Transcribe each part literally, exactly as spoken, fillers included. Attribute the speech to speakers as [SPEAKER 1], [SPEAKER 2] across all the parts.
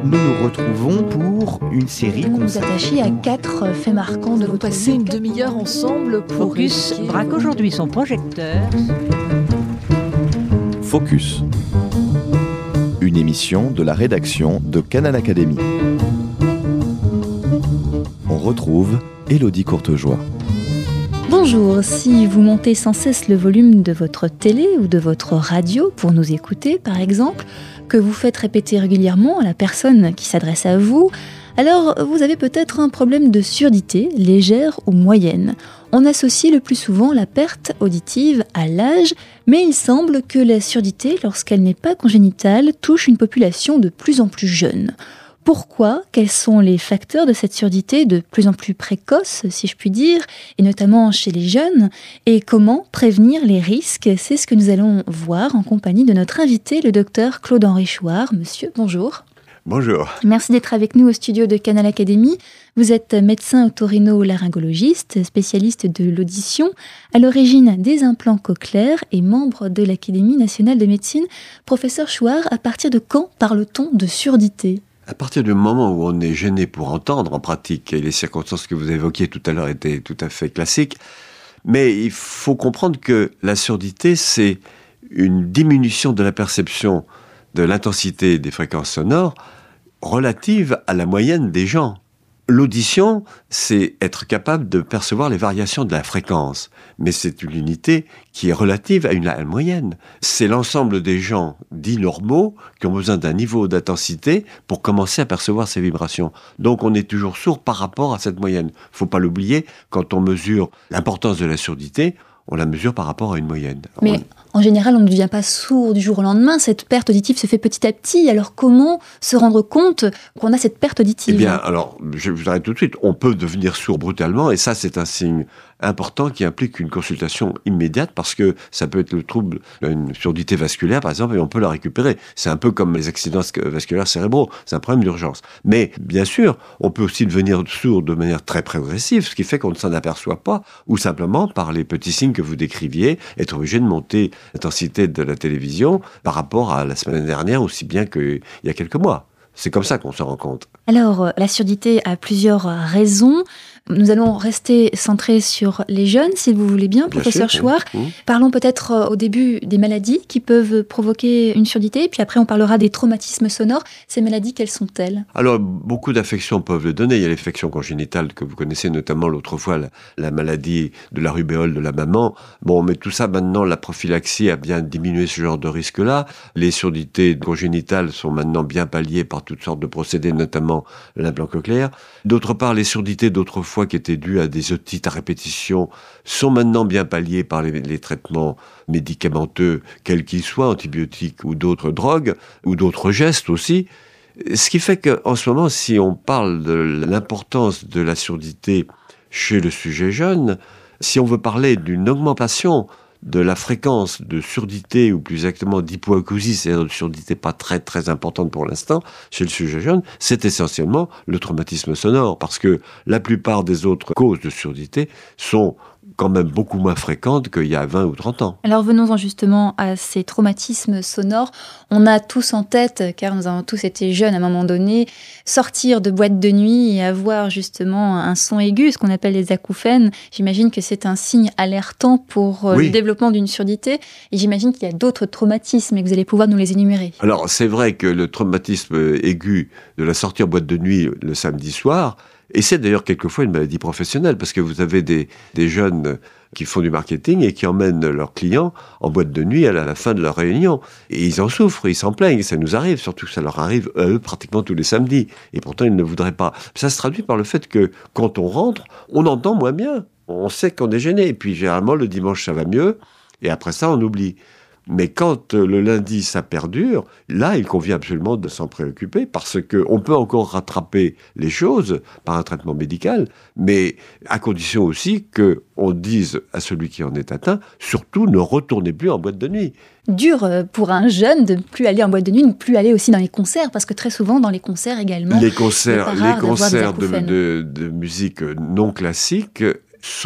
[SPEAKER 1] nous nous retrouvons pour une série
[SPEAKER 2] Vous nous
[SPEAKER 1] consacrée...
[SPEAKER 2] attachez à quatre faits marquants de
[SPEAKER 3] Vous
[SPEAKER 2] votre
[SPEAKER 3] passez
[SPEAKER 2] vie.
[SPEAKER 3] une demi-heure ensemble pour
[SPEAKER 4] Focus
[SPEAKER 3] évoquer-
[SPEAKER 4] braque aujourd'hui son projecteur.
[SPEAKER 5] Focus. Une émission de la rédaction de Canal Académie. On retrouve Élodie Courtejoie.
[SPEAKER 2] Bonjour, si vous montez sans cesse le volume de votre télé ou de votre radio pour nous écouter, par exemple, que vous faites répéter régulièrement à la personne qui s'adresse à vous, alors vous avez peut-être un problème de surdité, légère ou moyenne. On associe le plus souvent la perte auditive à l'âge, mais il semble que la surdité, lorsqu'elle n'est pas congénitale, touche une population de plus en plus jeune. Pourquoi ? Quels sont les facteurs de cette surdité de plus en plus précoce, si je puis dire, et notamment chez les jeunes ? Et comment prévenir les risques ? C'est ce que nous allons voir en compagnie de notre invité, le docteur Claude-Henri Chouard. Monsieur, bonjour.
[SPEAKER 6] Bonjour.
[SPEAKER 2] Merci d'être avec nous au studio de Canal Académie. Vous êtes médecin otorino-laryngologiste, spécialiste de l'audition, à l'origine des implants cochléaires et membre de l'Académie nationale de médecine. Professeur Chouard, à partir de quand parle-t-on de surdité ?
[SPEAKER 6] À partir du moment où on est gêné pour entendre en pratique, et les circonstances que vous évoquiez tout à l'heure étaient tout à fait classiques, mais il faut comprendre que la surdité, c'est une diminution de la perception de l'intensité des fréquences sonores relative à la moyenne des gens. L'audition, c'est être capable de percevoir les variations de la fréquence, mais c'est une unité qui est relative à une à la moyenne. C'est l'ensemble des gens dits normaux qui ont besoin d'un niveau d'intensité pour commencer à percevoir ces vibrations. Donc on est toujours sourd par rapport à cette moyenne. Faut pas l'oublier, quand on mesure l'importance de la surdité, on la mesure par rapport à une moyenne.
[SPEAKER 2] Mais en général, on ne devient pas sourd du jour au lendemain. Cette perte auditive se fait petit à petit. Alors comment se rendre compte qu'on a cette perte auditive ?
[SPEAKER 6] Eh bien, alors, je vous arrête tout de suite. On peut devenir sourd brutalement, et ça, c'est un signe important qui implique une consultation immédiate, parce que ça peut être le trouble d'une surdité vasculaire, par exemple, et on peut la récupérer. C'est un peu comme les accidents vasculaires cérébraux. C'est un problème d'urgence. Mais, bien sûr, on peut aussi devenir sourd de manière très progressive, ce qui fait qu'on ne s'en aperçoit pas, ou simplement par les petits signes que vous décriviez, être obligé de monter l'intensité de la télévision par rapport à la semaine dernière, aussi bien qu'il y a quelques mois. C'est comme ça qu'on se rend compte.
[SPEAKER 2] Alors, la surdité a plusieurs raisons. Nous allons rester centrés sur les jeunes, si vous voulez bien,
[SPEAKER 6] Bien
[SPEAKER 2] professeur
[SPEAKER 6] sûr,
[SPEAKER 2] Chouard.
[SPEAKER 6] oui.
[SPEAKER 2] Parlons peut-être au début des maladies qui peuvent provoquer une surdité, puis après on parlera des traumatismes sonores. Ces maladies, quelles sont-elles ?
[SPEAKER 6] Alors, beaucoup d'affections peuvent le donner. Il y a l'infection congénitale que vous connaissez, notamment l'autre fois, la, la maladie de la rubéole de la maman. Bon, mais tout ça, maintenant, la prophylaxie a bien diminué ce genre de risque-là. Les surdités congénitales sont maintenant bien palliées par toutes sortes de procédés, notamment l'implant cochléaire. D'autre part, les surdités d'autrefois qui étaient dues à des otites à répétition sont maintenant bien palliées par les, les traitements médicamenteux, quels qu'ils soient, antibiotiques ou d'autres drogues, ou d'autres gestes aussi. Ce qui fait qu'en ce moment, si on parle de l'importance de la surdité chez le sujet jeune, si on veut parler d'une augmentation de la fréquence de surdité, ou plus exactement d'hypoacousie, c'est-à-dire de surdité pas très très importante pour l'instant, chez le sujet jeune, c'est essentiellement le traumatisme sonore, parce que la plupart des autres causes de surdité sont quand même beaucoup moins fréquentes qu'il y a vingt ou trente ans.
[SPEAKER 2] Alors venons-en justement à ces traumatismes sonores. On a tous en tête, car nous avons tous été jeunes à un moment donné, sortir de boîte de nuit et avoir justement un son aigu, ce qu'on appelle les acouphènes. J'imagine que c'est un signe alertant pour oui. le développement d'une surdité. Et j'imagine qu'il y a d'autres traumatismes et que vous allez pouvoir nous les énumérer.
[SPEAKER 6] Alors c'est vrai que le traumatisme aigu de la sortie en boîte de nuit le samedi soir, et c'est d'ailleurs quelquefois une maladie professionnelle, parce que vous avez des, des jeunes qui font du marketing et qui emmènent leurs clients en boîte de nuit à la, à la fin de leur réunion. Et ils en souffrent, ils s'en plaignent, ça nous arrive, surtout que ça leur arrive à eux pratiquement tous les samedis. Et pourtant, ils ne voudraient pas. Ça se traduit par le fait que quand on rentre, on entend moins bien. On sait qu'on est gêné. Et puis généralement, le dimanche, ça va mieux. Et après ça, on oublie. Mais quand le lundi, ça perdure, là, il convient absolument de s'en préoccuper, parce qu'on peut encore rattraper les choses par un traitement médical, mais à condition aussi qu'on dise à celui qui en est atteint, surtout ne retournez plus en boîte de nuit.
[SPEAKER 2] Dur pour un jeune de ne plus aller en boîte de nuit, de ne plus aller aussi dans les concerts, parce que très souvent, dans les concerts également...
[SPEAKER 6] Les concerts, les concerts de, de, de musique non classique sont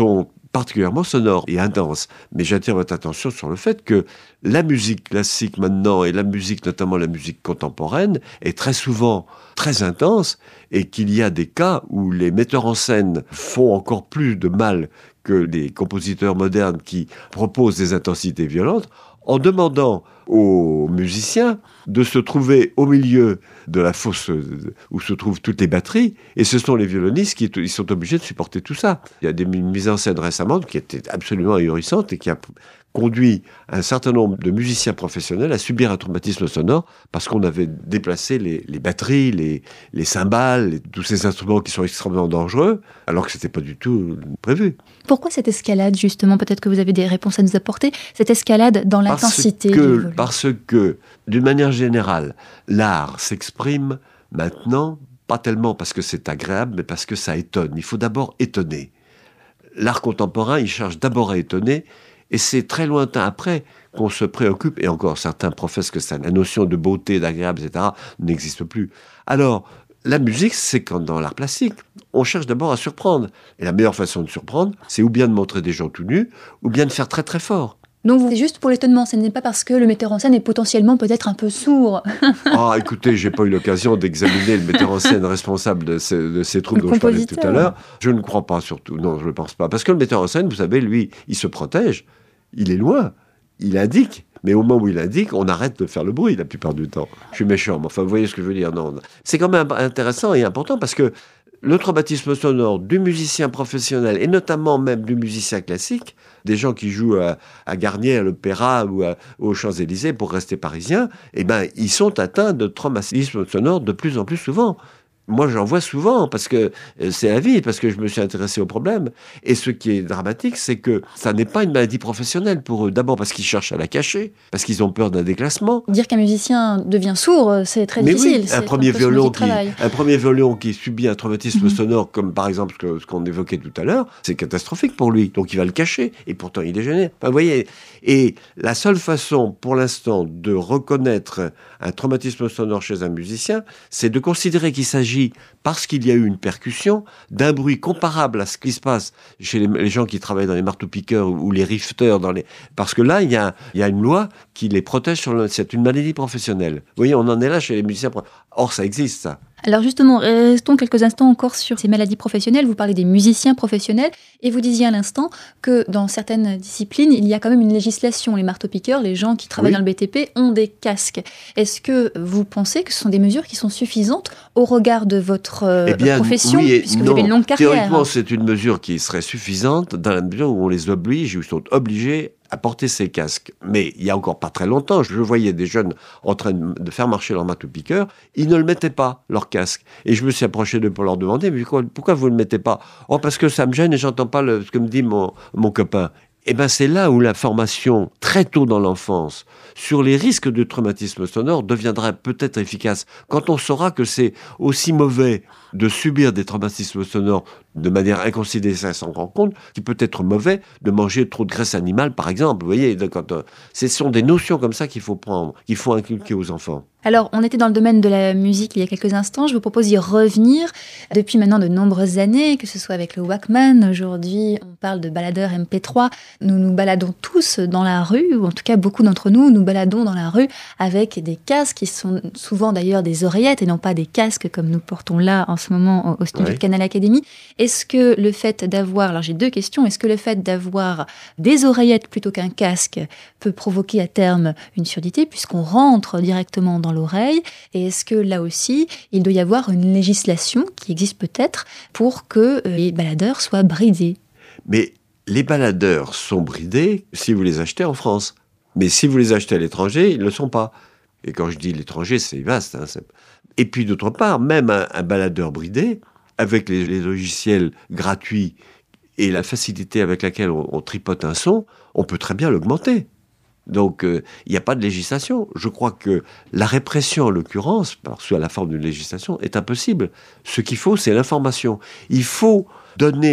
[SPEAKER 6] particulièrement sonore et intense. Mais j'attire votre attention sur le fait que la musique classique maintenant, et la musique, notamment la musique contemporaine, est très souvent très intense, et qu'il y a des cas où les metteurs en scène font encore plus de mal que les compositeurs modernes qui proposent des intensités violentes, en demandant aux musiciens de se trouver au milieu de la fosse où se trouvent toutes les batteries, et ce sont les violonistes qui ils sont obligés de supporter tout ça. Il y a des mises en scène récemment qui étaient absolument ahurissantes et qui a conduit un certain nombre de musiciens professionnels à subir un traumatisme sonore parce qu'on avait déplacé les, les batteries, les, les cymbales, les, tous ces instruments qui sont extrêmement dangereux, alors que ce n'était pas du tout prévu.
[SPEAKER 2] Pourquoi cette escalade, justement ? Peut-être que vous avez des réponses à nous apporter. Cette escalade dans l'intensité
[SPEAKER 6] parce que,
[SPEAKER 2] du volume.
[SPEAKER 6] Parce que, d'une manière générale, l'art s'exprime maintenant, pas tellement parce que c'est agréable, mais parce que ça étonne. Il faut d'abord étonner. L'art contemporain, il cherche d'abord à étonner, et c'est très lointain après qu'on se préoccupe, et encore certains professent que ça, la notion de beauté, d'agréable, et cetera, n'existe plus. Alors, la musique, c'est quand dans l'art plastique, on cherche d'abord à surprendre. Et la meilleure façon de surprendre, c'est ou bien de montrer des gens tout nus, ou bien de faire très très fort.
[SPEAKER 2] Donc c'est juste pour l'étonnement, ce n'est pas parce que le metteur en scène est potentiellement peut-être un peu sourd.
[SPEAKER 6] Ah, écoutez, j'ai pas eu l'occasion d'examiner le metteur en scène responsable de ces, de ces troubles dont je parlais tout à l'heure. Je ne crois pas surtout, non, je ne pense pas. Parce que le metteur en scène, vous savez, lui, il se protège, il est loin, il indique. Mais au moment où il indique, on arrête de faire le bruit la plupart du temps. Je suis méchant, mais enfin, vous voyez ce que je veux dire. Non, c'est quand même intéressant et important parce que le traumatisme sonore du musicien professionnel, et notamment même du musicien classique, des gens qui jouent à, à Garnier, à l'Opéra ou à, aux Champs-Élysées pour rester parisiens, eh ben, ils sont atteints de traumatisme sonore de plus en plus souvent. Moi, j'en vois souvent, parce que c'est la vie, parce que je me suis intéressé au problème. Et ce qui est dramatique, c'est que ça n'est pas une maladie professionnelle pour eux. D'abord parce qu'ils cherchent à la cacher, parce qu'ils ont peur d'un déclassement.
[SPEAKER 2] Dire qu'un musicien devient sourd, c'est très
[SPEAKER 6] Mais
[SPEAKER 2] difficile.
[SPEAKER 6] Oui,
[SPEAKER 2] c'est
[SPEAKER 6] un, premier
[SPEAKER 2] un,
[SPEAKER 6] violon qui, un premier violon qui subit un traumatisme mm-hmm. sonore, comme par exemple ce, que, ce qu'on évoquait tout à l'heure, c'est catastrophique pour lui. Donc il va le cacher, et pourtant il est gêné. Enfin, vous voyez, et la seule façon, pour l'instant, de reconnaître un traumatisme sonore chez un musicien, c'est de considérer qu'il s'agit, parce qu'il y a eu une percussion, d'un bruit comparable à ce qui se passe chez les, les gens qui travaillent dans les marteaux-piqueurs ou, ou les rifters. Dans les... Parce que là, il y a, il y a une loi qui les protège sur le... C'est une maladie professionnelle. Vous voyez, on en est là chez les musiciens. Or, ça existe, ça.
[SPEAKER 2] Alors justement, restons quelques instants encore sur ces maladies professionnelles. Vous parlez des musiciens professionnels et vous disiez à l'instant que dans certaines disciplines, il y a quand même une législation. Les marteaux-piqueurs, les gens qui travaillent oui. dans le B T P ont des casques. Est-ce que vous pensez que ce sont des mesures qui sont suffisantes au regard de votre euh,
[SPEAKER 6] eh bien,
[SPEAKER 2] profession,
[SPEAKER 6] oui
[SPEAKER 2] puisque
[SPEAKER 6] non.
[SPEAKER 2] vous avez une longue carrière?
[SPEAKER 6] Théoriquement, c'est une mesure qui serait suffisante dans la mesure où on les oblige, où ils sont obligés à porter ces casques. Mais il y a encore pas très longtemps, je voyais des jeunes en train de faire marcher leur marteau-piqueur, ils ne le mettaient pas, leur casque. Et je me suis approché d'eux pour leur demander, mais pourquoi vous ne le mettez pas? Oh, parce que ça me gêne et j'entends pas le, ce que me dit mon, mon copain. Eh bien, c'est là où la formation, très tôt dans l'enfance, sur les risques de traumatisme sonore deviendra peut-être efficace. Quand on saura que c'est aussi mauvais de subir des traumatismes sonores de manière inconsidérée sans rendre compte, qu'il peut être mauvais de manger trop de graisse animale, par exemple. Vous voyez, quand, euh, ce sont des notions comme ça qu'il faut prendre, qu'il faut inculquer aux enfants.
[SPEAKER 2] Alors, on était dans le domaine de la musique il y a quelques instants. Je vous propose d'y revenir depuis maintenant de nombreuses années, que ce soit avec le Walkman. Aujourd'hui, on parle de baladeurs M P trois. Nous nous baladons tous dans la rue, ou en tout cas beaucoup d'entre nous, nous baladons dans la rue avec des casques qui sont souvent d'ailleurs des oreillettes et non pas des casques comme nous portons là en ce moment au studio oui. de Canal Académie. Est-ce que le fait d'avoir, alors j'ai deux questions, est-ce que le fait d'avoir des oreillettes plutôt qu'un casque peut provoquer à terme une surdité puisqu'on rentre directement dans l'oreille? Et est-ce que là aussi, il doit y avoir une législation qui existe peut-être pour que les baladeurs soient bridés?
[SPEAKER 6] Mais les baladeurs sont bridés si vous les achetez en France. Mais si vous les achetez à l'étranger, ils ne le sont pas. Et quand je dis l'étranger, c'est vaste. Hein, c'est... Et puis d'autre part, même un, un baladeur bridé, avec les, les logiciels gratuits et la facilité avec laquelle on, on tripote un son, on peut très bien l'augmenter. Donc, il euh, n'y a pas de législation. Je crois que la répression, en l'occurrence, sous la forme d'une législation, est impossible. Ce qu'il faut, c'est l'information. Il faut donner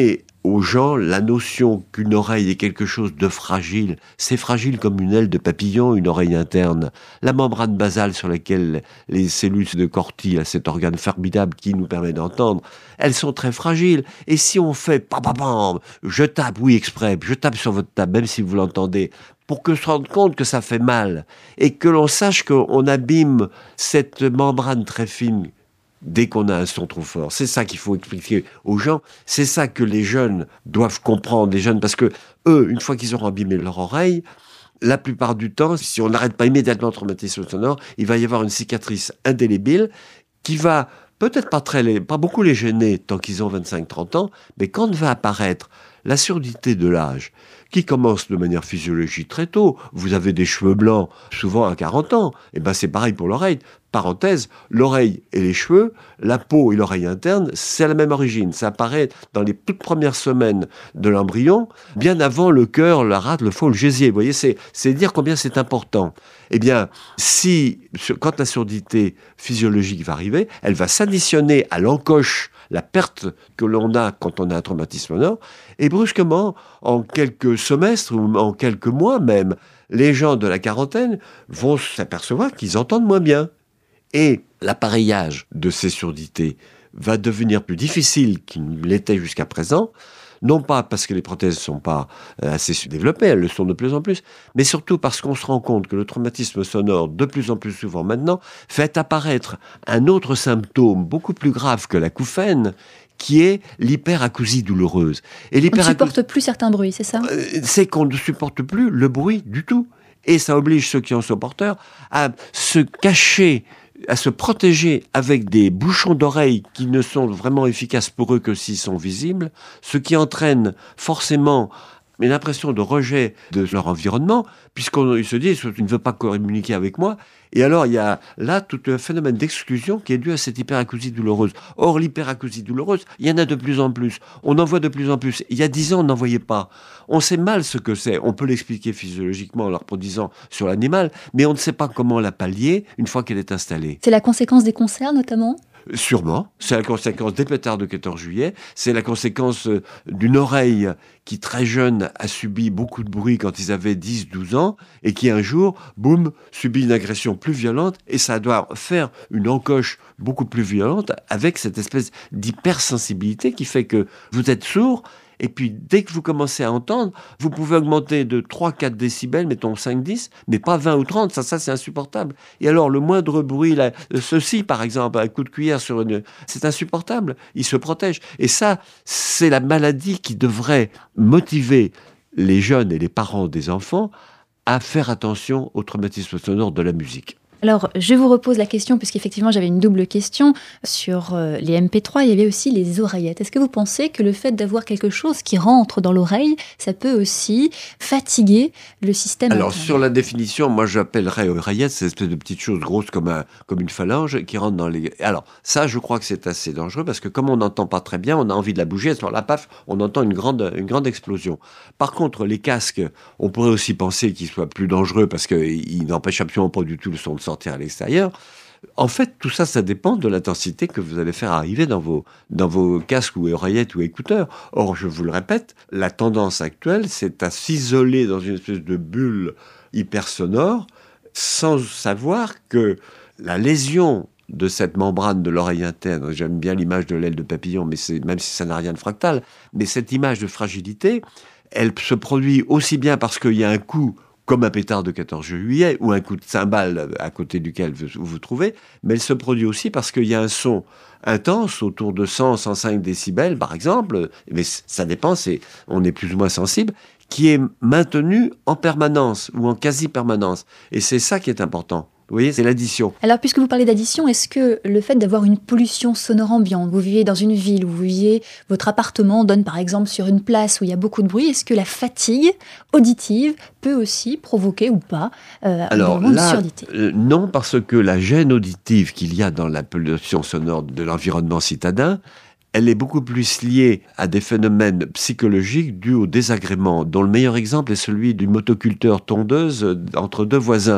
[SPEAKER 6] aux gens la notion qu'une oreille est quelque chose de fragile. C'est fragile comme une aile de papillon, une oreille interne. La membrane basale sur laquelle les cellules de Corti, cet organe formidable qui nous permet d'entendre, elles sont très fragiles. Et si on fait pam, pam, pam, je tape, oui, exprès, je tape sur votre table, même si vous l'entendez, pour que je se rende compte que ça fait mal et que l'on sache qu'on abîme cette membrane très fine dès qu'on a un son trop fort. C'est ça qu'il faut expliquer aux gens. C'est ça que les jeunes doivent comprendre, les jeunes, parce que eux, une fois qu'ils auront abîmé leur oreille, la plupart du temps, si on n'arrête pas immédiatement le traumatisme sonore, il va y avoir une cicatrice indélébile qui va peut-être pas, très, pas beaucoup les gêner tant qu'ils ont vingt-cinq trente ans, mais quand va apparaître la surdité de l'âge, qui commence de manière physiologique très tôt. Vous avez des cheveux blancs, souvent à quarante ans. Et ben c'est pareil pour l'oreille. Parenthèse, l'oreille et les cheveux, la peau et l'oreille interne, c'est la même origine. Ça apparaît dans les toutes premières semaines de l'embryon, bien avant le cœur, la rate, le foie, le gésier. Vous voyez, c'est, c'est dire combien c'est important. Eh bien, si, quand la surdité physiologique va arriver, elle va s'additionner à l'encoche, la perte que l'on a quand on a un traumatisme sonore, et brusquement, en quelques semestres ou en quelques mois même, les gens de la quarantaine vont s'apercevoir qu'ils entendent moins bien. Et l'appareillage de ces surdités va devenir plus difficile qu'il ne l'était jusqu'à présent, non pas parce que les prothèses ne sont pas assez développées, elles le sont de plus en plus, mais surtout parce qu'on se rend compte que le traumatisme sonore, de plus en plus souvent maintenant, fait apparaître un autre symptôme beaucoup plus grave que l'acouphène, qui est l'hyperacousie douloureuse. Et
[SPEAKER 2] on ne supporte plus certains bruits, c'est ça ?
[SPEAKER 6] C'est qu'on ne supporte plus le bruit du tout. Et ça oblige ceux qui en sont porteurs à se cacher, à se protéger avec des bouchons d'oreilles qui ne sont vraiment efficaces pour eux que s'ils sont visibles, ce qui entraîne forcément une impression de rejet de leur environnement, puisqu'ils se disent « il ne veut pas communiquer avec moi ». Et alors, il y a là tout un phénomène d'exclusion qui est dû à cette hyperacousie douloureuse. Or, l'hyperacousie douloureuse, il y en a de plus en plus. On en voit de plus en plus. Il y a dix ans, on n'en voyait pas. On sait mal ce que c'est. On peut l'expliquer physiologiquement en le reproduisant sur l'animal, mais on ne sait pas comment la pallier une fois qu'elle est installée.
[SPEAKER 2] C'est la conséquence des concerts, notamment ?
[SPEAKER 6] Sûrement. C'est la conséquence des pétards de quatorze juillet. C'est la conséquence d'une oreille qui, très jeune, a subi beaucoup de bruit quand ils avaient dix douze ans et qui, un jour, boum, subit une agression plus violente et ça doit faire une encoche beaucoup plus violente avec cette espèce d'hypersensibilité qui fait que vous êtes sourd. Et puis, dès que vous commencez à entendre, vous pouvez augmenter de trois à quatre décibels, mettons cinq dix, mais pas vingt ou trente, ça, ça c'est insupportable. Et alors, le moindre bruit, là, ceci, par exemple, un coup de cuillère sur une... c'est insupportable, il se protège. Et ça, c'est la maladie qui devrait motiver les jeunes et les parents des enfants à faire attention au traumatisme sonore de la musique.
[SPEAKER 2] Alors, je vous repose la question, puisqu'effectivement, j'avais une double question sur euh, les M P trois. Il y avait aussi les oreillettes. Est-ce que vous pensez que le fait d'avoir quelque chose qui rentre dans l'oreille, ça peut aussi fatiguer le système?
[SPEAKER 6] Alors,
[SPEAKER 2] interne.
[SPEAKER 6] Sur la définition, moi, j'appellerais oreillette cette espèce de petite chose grosse comme, un, comme une phalange qui rentre dans les... Alors, ça, je crois que c'est assez dangereux, parce que comme on n'entend pas très bien, on a envie de la bouger, à ce moment-là, paf, on entend une grande, une grande explosion. Par contre, les casques, on pourrait aussi penser qu'ils soient plus dangereux, parce qu'ils n'empêchent absolument pas du tout le son de sortir à l'extérieur. En fait, tout ça, ça dépend de l'intensité que vous allez faire arriver dans vos, dans vos casques ou oreillettes ou écouteurs. Or, je vous le répète, la tendance actuelle, c'est à s'isoler dans une espèce de bulle hyper sonore sans savoir que la lésion de cette membrane de l'oreille interne, j'aime bien l'image de l'aile de papillon, mais c'est, même si ça n'a rien de fractal, mais cette image de fragilité, elle se produit aussi bien parce qu'il y a un coup comme un pétard de quatorze juillet, ou un coup de cymbale à côté duquel vous vous trouvez, mais elle se produit aussi parce qu'il y a un son intense, autour de cent à cent cinq décibels, par exemple, mais ça dépend, c'est, on est plus ou moins sensible, qui est maintenu en permanence, ou en quasi-permanence. Et c'est ça qui est important. Vous voyez, c'est l'addition.
[SPEAKER 2] Alors, puisque vous parlez d'addition, est-ce que le fait d'avoir une pollution sonore ambiante, vous vivez dans une ville où vous vivez, votre appartement donne par exemple sur une place où il y a beaucoup de bruit, est-ce que la fatigue auditive peut aussi provoquer ou pas euh,
[SPEAKER 6] Alors,
[SPEAKER 2] une
[SPEAKER 6] là,
[SPEAKER 2] surdité ?
[SPEAKER 6] euh, non, parce que la gêne auditive qu'il y a dans la pollution sonore de l'environnement citadin, elle est beaucoup plus liée à des phénomènes psychologiques dus au désagrément, dont le meilleur exemple est celui du motoculteur tondeuse entre deux voisins.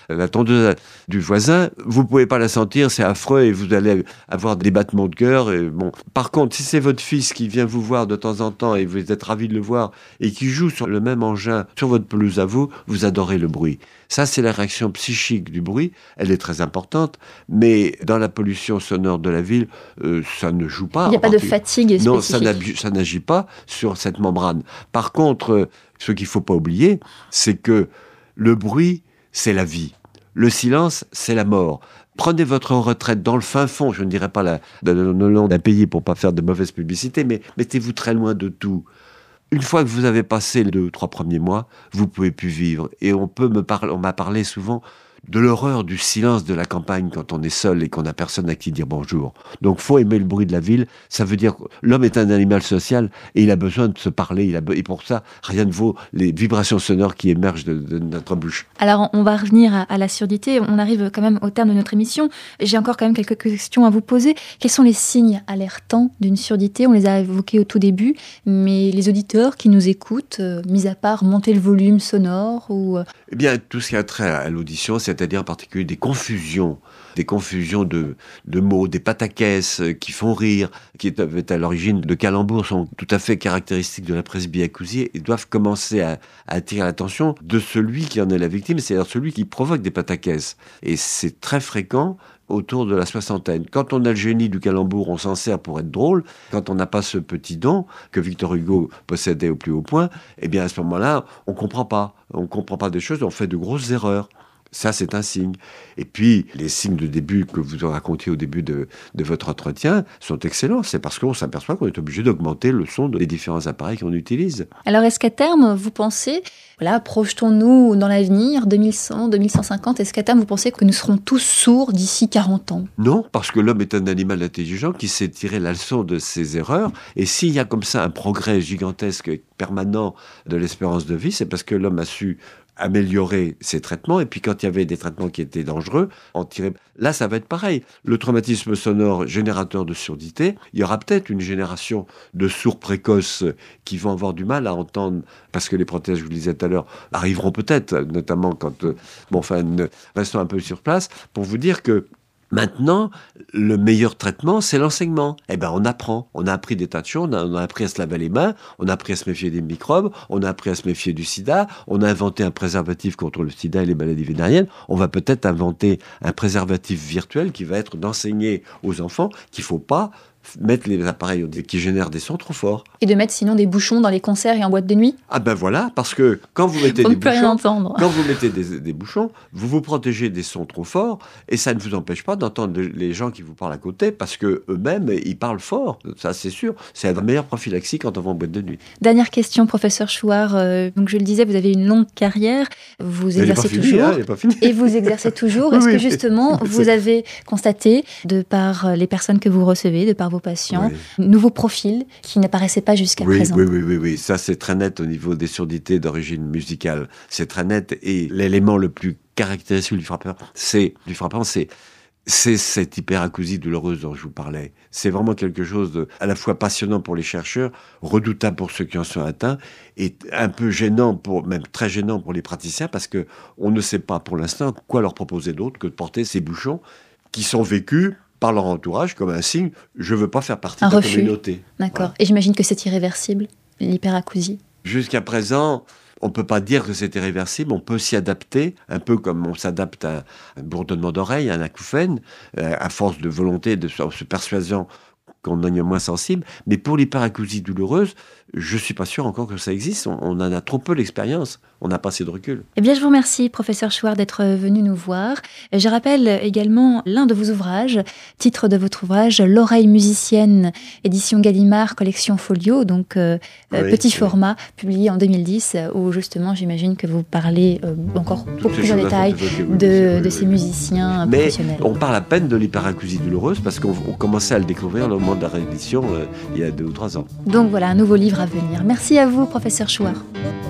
[SPEAKER 6] la tondeuse du voisin, vous pouvez pas la sentir, c'est affreux et vous allez avoir des battements de cœur. Et bon. Par contre, si c'est votre fils qui vient vous voir de temps en temps et vous êtes ravi de le voir et qui joue sur le même engin sur votre pelouse à vous, vous adorez le bruit. Ça, c'est la réaction psychique du bruit. Elle est très importante, mais dans la pollution sonore de la ville, euh, ça ne joue pas.
[SPEAKER 2] Il n'y a pas de fatigue spécifique.
[SPEAKER 6] Non, ça, ça n'agit pas sur cette membrane. Par contre, euh, ce qu'il ne faut pas oublier, c'est que le bruit, c'est la vie. Le silence, c'est la mort. Prenez votre retraite dans le fin fond, je ne dirais pas la, le, le long d'un pays pour ne pas faire de mauvaise publicité, mais mettez-vous très loin de tout. Une fois que vous avez passé les deux ou trois premiers mois, vous pouvez plus vivre. Et on peut me parler, on m'a parlé souvent de l'horreur du silence de la campagne quand on est seul et qu'on n'a personne à qui dire bonjour. Donc, faut aimer le bruit de la ville. Ça veut dire que l'homme est un animal social et il a besoin de se parler. Il a be- et pour ça, rien ne vaut les vibrations sonores qui émergent de, de notre bouche.
[SPEAKER 2] Alors, on va revenir à, à la surdité. On arrive quand même au terme de notre émission. J'ai encore quand même quelques questions à vous poser. Quels sont les signes alertants d'une surdité ? On les a évoqués au tout début, mais les auditeurs qui nous écoutent, euh, mis à part monter le volume sonore ou... Euh...
[SPEAKER 6] Eh bien, tout ce qui a trait à l'audition, c'est-à-dire en particulier des confusions, des confusions de, de mots, des pataquès qui font rire, qui étaient à l'origine de calembours, sont tout à fait caractéristiques de la presbyacousie et doivent commencer à, à attirer l'attention de celui qui en est la victime, c'est-à-dire celui qui provoque des pataquès. Et c'est très fréquent autour de la soixantaine. Quand on a le génie du calembour, on s'en sert pour être drôle. Quand on n'a pas ce petit don que Victor Hugo possédait au plus haut point, eh bien à ce moment-là, on comprend pas. On comprend pas des choses, on fait de grosses erreurs. Ça, c'est un signe. Et puis, les signes de début que vous racontiez au début de, de votre entretien sont excellents. C'est parce qu'on s'aperçoit qu'on est obligé d'augmenter le son des différents appareils qu'on utilise.
[SPEAKER 2] Alors, est-ce qu'à terme, vous pensez, voilà, projetons-nous dans l'avenir, deux mille cent, deux mille cent cinquante, est-ce qu'à terme, vous pensez que nous serons tous sourds d'ici quarante ans ?
[SPEAKER 6] Non, parce que l'homme est un animal intelligent qui sait tirer la leçon de ses erreurs. Et s'il y a comme ça un progrès gigantesque et permanent de l'espérance de vie, c'est parce que l'homme a su améliorer ses traitements, et puis quand il y avait des traitements qui étaient dangereux, en tirer... Là, ça va être pareil. Le traumatisme sonore générateur de surdité, il y aura peut-être une génération de sourds précoces qui vont avoir du mal à entendre, parce que les prothèses, je vous le disais tout à l'heure, arriveront peut-être, notamment quand... Euh, bon, enfin, ne... restons un peu sur place, pour vous dire que maintenant, le meilleur traitement, c'est l'enseignement. Eh ben, on apprend. On a appris des tas de choses. On a, on a appris à se laver les mains. On a appris à se méfier des microbes. On a appris à se méfier du sida. On a inventé un préservatif contre le sida et les maladies vénériennes. On va peut-être inventer un préservatif virtuel qui va être d'enseigner aux enfants qu'il ne faut pas mettre les appareils qui génèrent des sons trop forts.
[SPEAKER 2] Et de mettre sinon des bouchons dans les concerts et en boîte de nuit ?
[SPEAKER 6] Ah ben voilà, parce que quand vous mettez
[SPEAKER 2] Pour
[SPEAKER 6] des
[SPEAKER 2] ne plus rien
[SPEAKER 6] bouchons,
[SPEAKER 2] entendre.
[SPEAKER 6] quand vous mettez des, des bouchons, vous vous protégez des sons trop forts et ça ne vous empêche pas d'entendre les gens qui vous parlent à côté parce que eux-mêmes ils parlent fort. Ça c'est sûr, c'est la meilleure prophylaxie quand on va en boîte de nuit.
[SPEAKER 2] Dernière question, professeur Chouard. Euh, donc je le disais, vous avez une longue carrière, vous
[SPEAKER 6] Elle
[SPEAKER 2] exercez
[SPEAKER 6] est pas
[SPEAKER 2] toujours.
[SPEAKER 6] finie, hein, elle est pas finie.
[SPEAKER 2] Et vous exercez toujours. Est-ce
[SPEAKER 6] Oui,
[SPEAKER 2] que justement,
[SPEAKER 6] oui.
[SPEAKER 2] vous avez constaté, de par les personnes que vous recevez, de par vos patients,
[SPEAKER 6] Oui.
[SPEAKER 2] nouveaux profils qui n'apparaissaient pas jusqu'à
[SPEAKER 6] oui,
[SPEAKER 2] présent?
[SPEAKER 6] Oui, oui, oui, oui. Ça c'est très net au niveau des surdités d'origine musicale. C'est très net et l'élément le plus caractéristique du frappant, c'est, du frappant, c'est C'est cette hyperacousie douloureuse dont je vous parlais. C'est vraiment quelque chose de, à la fois passionnant pour les chercheurs, redoutable pour ceux qui en sont atteints, et un peu gênant, pour, même très gênant pour les praticiens, parce que on ne sait pas pour l'instant quoi leur proposer d'autre que de porter ces bouchons qui sont vécus par leur entourage comme un signe « je ne veux pas faire partie
[SPEAKER 2] un
[SPEAKER 6] de la
[SPEAKER 2] refus.
[SPEAKER 6] communauté ».
[SPEAKER 2] D'accord.
[SPEAKER 6] Voilà.
[SPEAKER 2] Et j'imagine que c'est irréversible, l'hyperacousie.
[SPEAKER 6] Jusqu'à présent, on ne peut pas dire que c'est irréversible, on peut s'y adapter, un peu comme on s'adapte à un bourdonnement d'oreille, à un acouphène, euh, à force de volonté, de se persuasion qu'on en est moins sensible. Mais pour l'hyperacousie douloureuse, je ne suis pas sûr encore que ça existe. On, on en a trop peu l'expérience. On n'a pas assez de recul.
[SPEAKER 2] Eh bien, je vous remercie, professeur Chouard, d'être venu nous voir. Je rappelle également l'un de vos ouvrages, titre de votre ouvrage, L'oreille musicienne, édition Gallimard, collection Folio, donc euh,
[SPEAKER 6] oui,
[SPEAKER 2] petit
[SPEAKER 6] oui.
[SPEAKER 2] format, publié en deux mille dix, où justement, j'imagine que vous parlez euh, encore beaucoup plus en détail de, de ces musiciens
[SPEAKER 6] Mais
[SPEAKER 2] professionnels.
[SPEAKER 6] On parle à peine de l'hyperacousie douloureuse parce qu'on on commençait à le découvrir au moment de la réédition euh, il y a deux ou trois ans.
[SPEAKER 2] Donc voilà, un nouveau livre à venir. Merci à vous, professeur Chouard.